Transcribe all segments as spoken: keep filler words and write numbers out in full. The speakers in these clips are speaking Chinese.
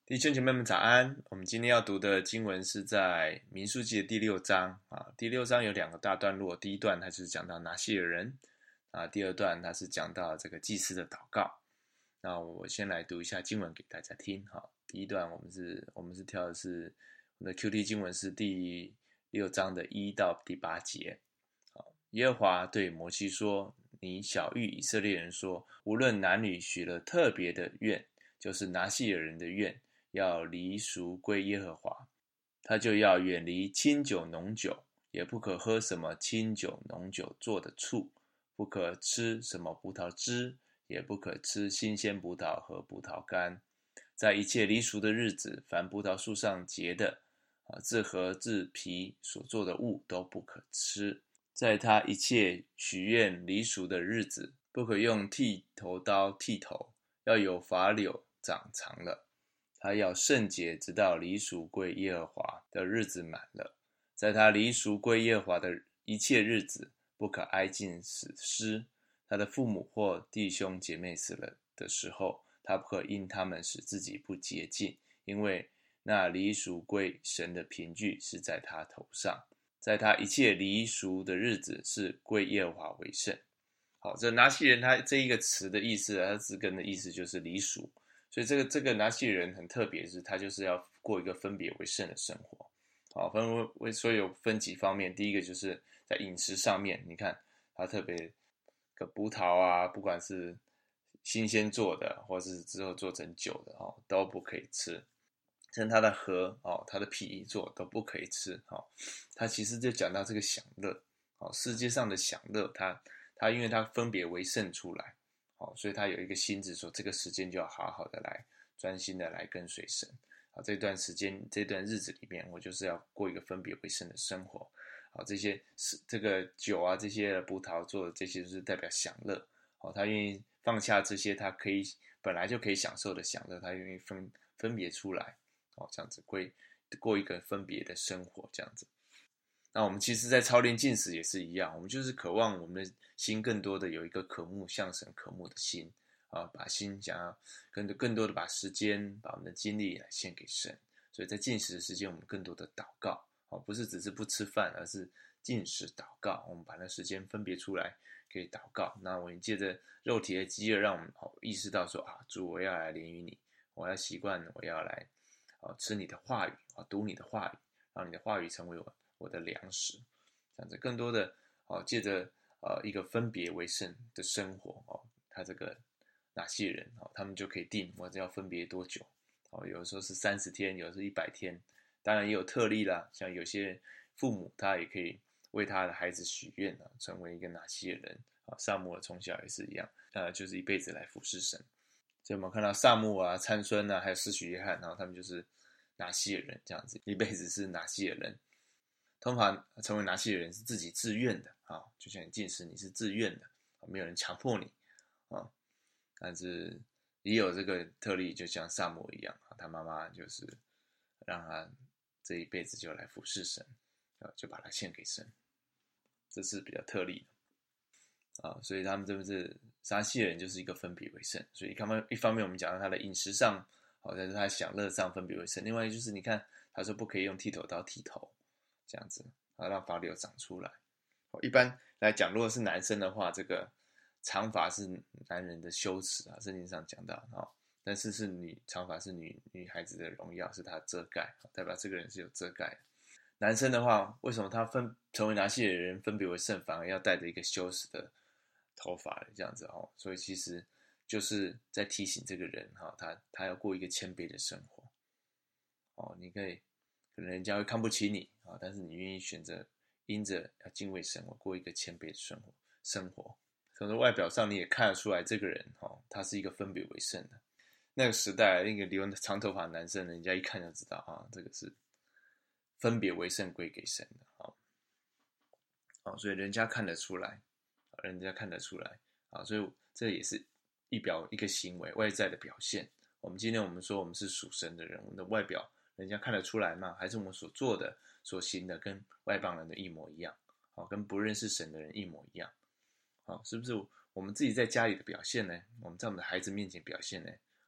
弟兄姐妹们早安！我们今天要读的经文是在民数记的第六章啊。第六章有两个大段落，第一段它就是讲到拿细尔人啊，第二段它是讲到这个祭司的祷告。那我先来读一下经文给大家听哈。第一段我们是我们是挑的是我们的 Q T 经文是第六章的一到第八节。耶和华对摩西说：“你晓谕以色列人说，无论男女许了特别的愿，就是拿细尔人的愿。”要离俗归耶和华，他就要远离清酒浓酒，也不可喝什么清酒浓酒做的醋，不可吃什么葡萄汁，也不可吃新鲜葡萄和葡萄干。在一切离俗的日子，凡葡萄树上结的啊，自核自皮所做的物都不可吃。在他一切许愿离俗的日子，不可用剃头刀剃头，要有发柳长长了。他要圣洁，直到离俗归耶和华的日子满了。在他离俗归耶和华的一切日子，不可挨近死尸。他的父母或弟兄姐妹死了的时候，他不可因他们使自己不洁净，因为那离俗归神的凭据是在他头上。在他一切离俗的日子，是归耶和华为圣。好，这拿细人他这一个词的意思，他字根的意思就是离俗。所以这个这个拿细人很特别，是他就是要过一个分别为圣的生活。好，分为所以有分几方面，第一个就是在饮食上面，你看他特别个葡萄啊，不管是新鲜做的，或是之后做成酒的哦，都不可以吃。甚至它的核哦，它的皮做都不可以吃。哦，他其实就讲到这个享乐，哦，世界上的享乐，他他因为他分别为圣出来。好，所以他有一个心智说，这个时间就要好好的来专心的来跟随神。好，这段时间这段日子里面，我就是要过一个分别为圣的生活。好，这些是这个酒啊，这些葡萄做的这些就是代表享乐。好，他愿意放下这些他可以本来就可以享受的享乐，他愿意分分别出来。好，这样子过过一个分别的生活，这样子。那我们其实在操练禁食也是一样，我们就是渴望我们的心更多的有一个渴慕向神渴慕的心啊，把心想要更更多的把时间把我们的精力来献给神。所以在禁食的时间，我们更多的祷告，哦，不是只是不吃饭，而是禁食祷告。我们把那时间分别出来可以祷告。那我们借着肉体的饥饿，让我们意识到说啊，主，我要来连于你，我要习惯，我要来啊吃你的话语啊，读你的话语，让你的话语成为我我的粮食。这样子更多的哦，借着呃一个分别为圣的生活哦，他这个哪些人哦，他们就可以定我只要分别多久哦，有的时候是三十天，有的是一百天，当然也有特例啦，像有些父母他也可以为他的孩子许愿啊，成为一个哪些人啊，萨母尔从小也是一样，呃，就是一辈子来服侍神。所以我们看到萨母啊、参孙啊，还有施许约翰，然后他们就是拿西尔人这样子，一辈子是拿西尔人。通常成为拿西尔人是自己自愿的啊，就像你进食，你是自愿的，没有人强迫你啊。但是也有这个特例，就像萨摩一样，他妈妈就是让他这一辈子就来服侍神，就把他献给神，这是比较特例的啊。所以他们这不是拿西尔人就是一个分别为圣，所以他们一方面我们讲到他的饮食上，好，但是他享乐上分别为圣，另外就是你看他说不可以用剃头刀剃头。这样子啊，让发柳长出来。一般来讲，如果是男生的话，这个长发是男人的羞耻啊，圣经上讲到啊。但是是女长发是女女孩子的荣耀，是她遮盖，代表这个人是有遮盖的。男生的话，为什么他分成为拿西尔人分别为圣，反而要带着一个羞耻的头发这样子哦？所以其实就是在提醒这个人哈，他他要过一个谦卑的生活哦。你可以。可能人家会看不起你啊，但是你愿意选择因着要敬畏神，过一个谦卑的生活。生活从外表上你也看得出来，这个人哦，他是一个分别为圣的。那个时代，那个留长头发的男生，人家一看就知道啊，这个是分别为圣归给神的啊。啊，所以人家看得出来，人家看得出来啊，所以这也是一表一个行为外在的表现。我们今天我们说我们是属神的人，我们的外表。人家看得出来吗？还是我们所做的、所行的跟外邦人的一模一样？好，跟不认识神的人一模一样。好，是不是我们自己在家里的表现呢？我们在我们的孩子面前表现呢？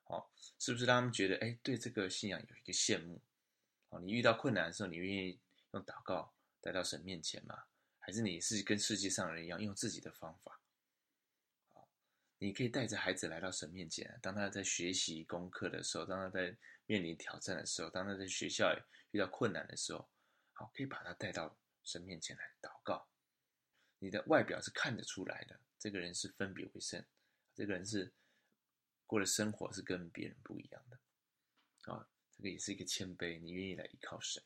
哦，是不是让他们觉得，哎，对这个信仰有一个羡慕？哦，你遇到困难的时候，你愿意用祷告带到神面前吗？还是你是跟世界上人一样，用自己的方法？你可以带着孩子来到神面前，当他在学习功课的时候，当他在面临挑战的时候，当他在学校里遇到困难的时候，好，可以把他带到神面前来祷告。你的外表是看得出来的，这个人是分别为圣，这个人是过的生活是跟别人不一样的啊。这个也是一个谦卑，你愿意来依靠神。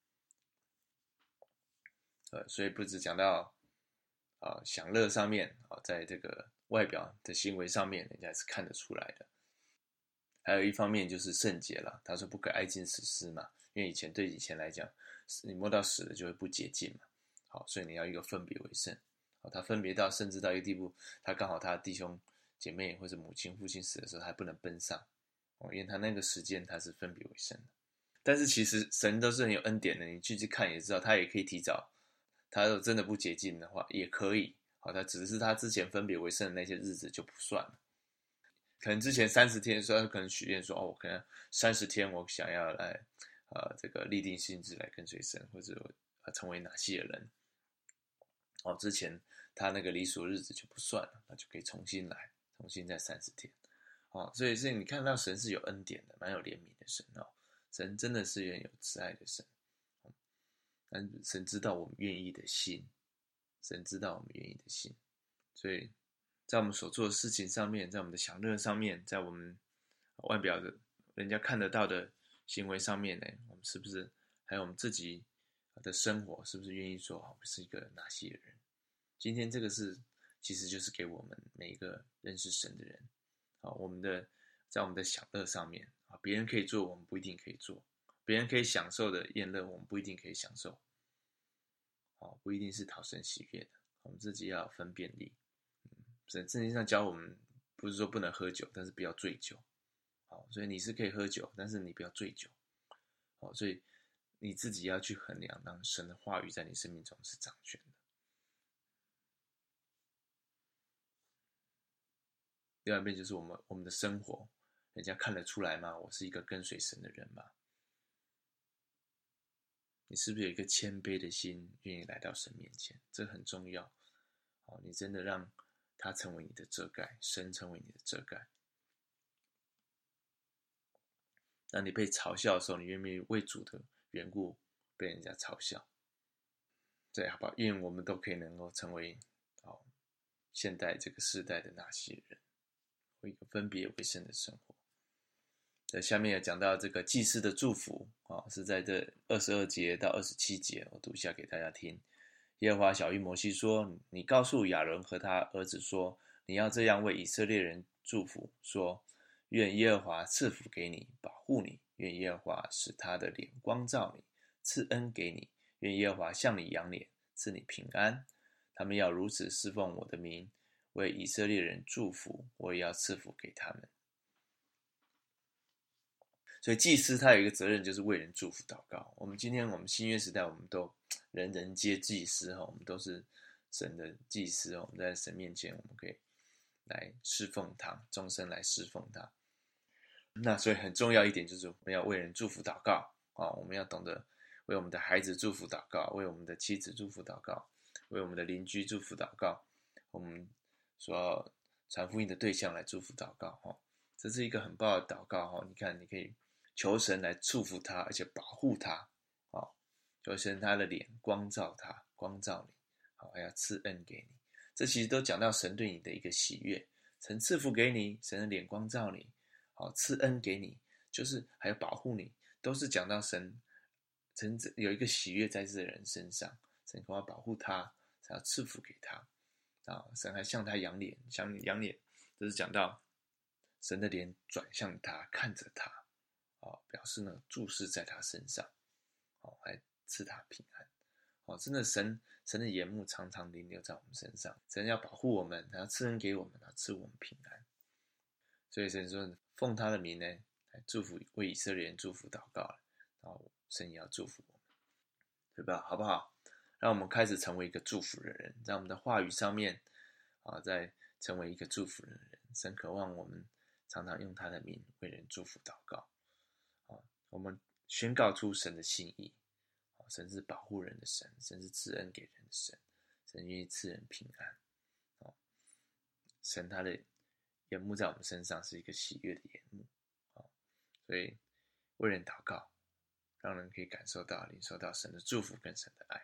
呃，所以不只讲到啊、呃、享乐上面啊、呃，在这个外表的行为上面，人家是看得出来的。还有一方面就是圣洁了，他说不可爱近死尸嘛，因为以前对以前来讲，你摸到死了就会不洁净嘛。好，所以你要一个分别为圣。好，他分别到甚至到一个地步，他刚好他的弟兄姐妹或者母亲父亲死的时候，他还不能奔丧，哦，因为他那个时间他是分别为圣的。但是其实神都是很有恩典的，你去去看也知道，他也可以提早，他如果真的不洁净的话也可以。好，他只是他之前分别为圣的那些日子就不算了。可能之前三十天的时候，他可能许愿说，哦，我可能三十天我想要来，呃，这个立定心志来跟随神，或者呃成为哪些人。哦，之前他那个离俗日子就不算了，那就可以重新来，重新再三十天。哦，所以是你看到神是有恩典的，蛮有怜悯的神哦。神真的是很有慈爱的神。但神知道我们愿意的心，神知道我们愿意的心，所以在我们所做的事情上面，在我们的享乐上面，在我们外表的人家看得到的行为上面呢，我们是不是还有我们自己的生活，是不是愿意说我是一个哪些人？今天这个是其实就是给我们每一个认识神的人啊，我们的在我们的享乐上面啊，别人可以做，我们不一定可以做。别人可以享受的宴乐，我们不一定可以享受，哦，不一定是讨神喜悦的，我们自己要有分辨力。嗯，圣经上教我们，不是说不能喝酒，但是不要醉酒。好，所以你是可以喝酒，但是你不要醉酒。好，所以你自己要去衡量，让神的话语在你生命中是掌权的。另外一边就是我们我们的生活，人家看得出来吗？我是一个跟随神的人吗？你是不是有一个谦卑的心，愿意来到神面前？这很重要。好，你真的让他成为你的遮盖，神成为你的遮盖。当你被嘲笑的时候，你愿不愿意为主的缘故被人家嘲笑？对，好不好？愿我们都可以能够成为好现代这个时代的那些人，过一个分别为圣的生活。在下面也讲到这个祭司的祝福啊，是在这二十二节到二十七节，我读一下给大家听。耶和华晓谕摩西说：“你告诉亚伦和他儿子说，你要这样为以色列人祝福，说：愿耶和华赐福给你，保护你；愿耶和华使他的脸光照你，赐恩给你；愿耶和华向你扬脸，赐你平安。他们要如此侍奉我的名，为以色列人祝福，我也要赐福给他们。”所以祭司他有一个责任，就是为人祝福祷告。我们今天我们新约时代，我们都人人皆祭司，我们都是神的祭司，我们在神面前，我们可以来侍奉他，终身来侍奉他。那所以很重要一点就是我们要为人祝福祷告啊，我们要懂得为我们的孩子祝福祷告，为我们的妻子祝福祷告，为我们的邻居祝福祷告，我们所要传福音的对象来祝福祷告哈。这是一个很棒的祷告哈，你看你可以求神来祝福他，而且保护他，啊，求神他的脸光照他，光照你，好，还要赐恩给你。这其实都讲到神对你的一个喜悦，神赐福给你，神的脸光照你，好，赐恩给你，就是还有保护你，都是讲到神，神有一个喜悦在这个人身上，神要保护他，神要赐福给他，啊，神还向他扬脸，向扬脸，这是讲到神的脸转向他，看着他，哦，表示呢注视在他身上，哦，来赐他平安，哦，真的神神的眼目常常停留在我们身上，神要保护我们，然后赐恩给我们，然后赐我们平安。所以神说奉他的名呢，来祝福为以色列人祝福祷告，然后神也要祝福我们，对吧？好不好？让我们开始成为一个祝福的人，在我们的话语上面啊，在成为一个祝福的人。神渴望我们常常用他的名为人祝福祷告。我们宣告出神的心意，神是保护人的神，神是赐恩给人的神，神愿意赐人平安。神他的眼目在我们身上是一个喜悦的眼目，所以为人祷告，让人可以感受到领受到神的祝福跟神的爱。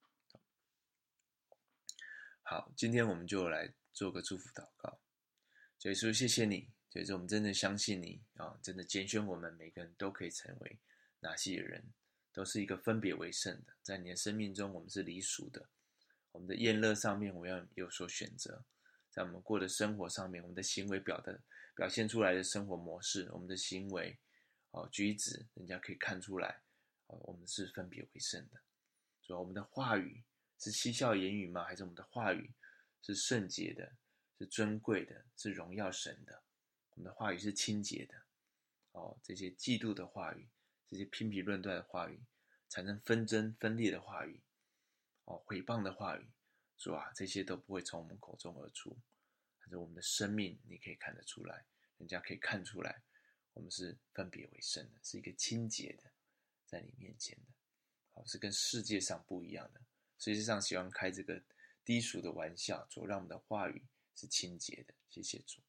好，今天我们就来做个祝福祷告。主耶稣，谢谢你，主耶稣，我们真的相信你啊，真的拣选我们每个人都可以成为拿细耳人，都是一个分别为圣的。在你的生命中，我们是离属的，我们的宴乐上面我们要有所选择，在我们过的生活上面，我们的行为表的表现出来的生活模式，我们的行为哦举止，人家可以看出来哦，我们是分别为圣的。所以我们的话语是嬉笑言语吗？还是我们的话语是圣洁的，是尊贵的，是荣耀神的？我们的话语是清洁的哦，这些嫉妒的话语，这些批评论断的话语，产生纷争分裂的话语哦，毁谤的话语，主啊，这些都不会从我们口中而出。但是我们的生命你可以看得出来，人家可以看出来，我们是分别为圣的，是一个清洁的，在你面前的，好，是跟世界上不一样的。世界上喜欢开这个低俗的玩笑，主让我们的话语是清洁的。谢谢主。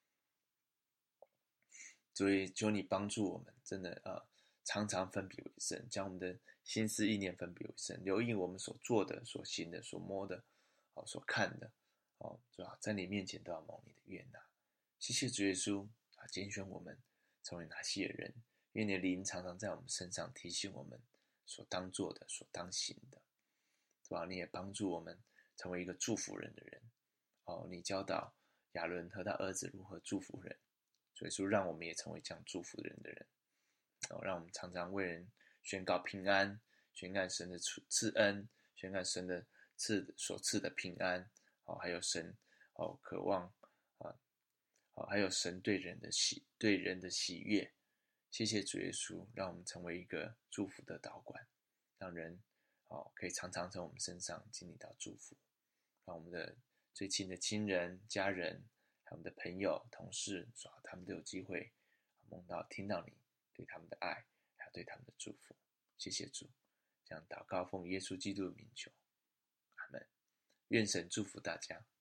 所以求你帮助我们，真的呃，常常分别为圣，将我们的心思意念分别为圣，留意我们所做的、所行的、所摸的、哦、所看的，哦，是吧？在你面前都要蒙你的悦纳。谢谢主耶稣啊，拣选我们成为拿细耳人，因为你的灵常常在我们身上提醒我们所当做的、所当行的，是吧？你也帮助我们成为一个祝福人的人。哦，你教导亚伦和他儿子如何祝福人。所以说让我们也成为这样祝福人的人，哦，让我们常常为人宣告平安，宣告神的赐恩，宣告神的赐所赐的平安，哦，还有神哦渴望啊，哦，还有神对人的喜对人的喜悦。谢谢主耶稣，让我们成为一个祝福的导管，让人哦可以常常从我们身上经历到祝福，让我们的最亲的亲人、家人。还有我们的朋友、同事，他们都有机会梦到、听到你对他们的爱，还有对他们的祝福。谢谢主，这样祷告奉耶稣基督的名求，阿们。愿神祝福大家。